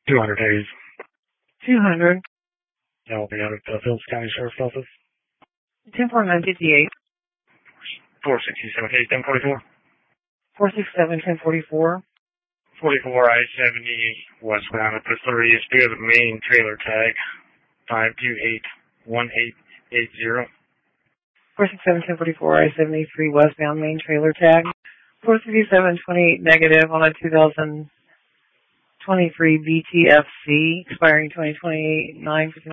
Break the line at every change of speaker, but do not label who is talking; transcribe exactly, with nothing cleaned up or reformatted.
two hundred days.
two hundred.
That will be out of the Phillips County Sheriff's Office.
ten forty-nine fifty-eight.
four sixty-seven, eight ten forty-four.
four sixty-seven, ten forty-four.
forty-four I seventy westbound at the three is due to the main trailer tag. five two eight, one eight eight zero.
four sixty-seven, ten forty-four I seventy-three westbound main trailer tag. four sixty-seven, twenty-eight negative on a two thousand twenty-three B T F C expiring twenty twenty-eight, nine fifty-nine.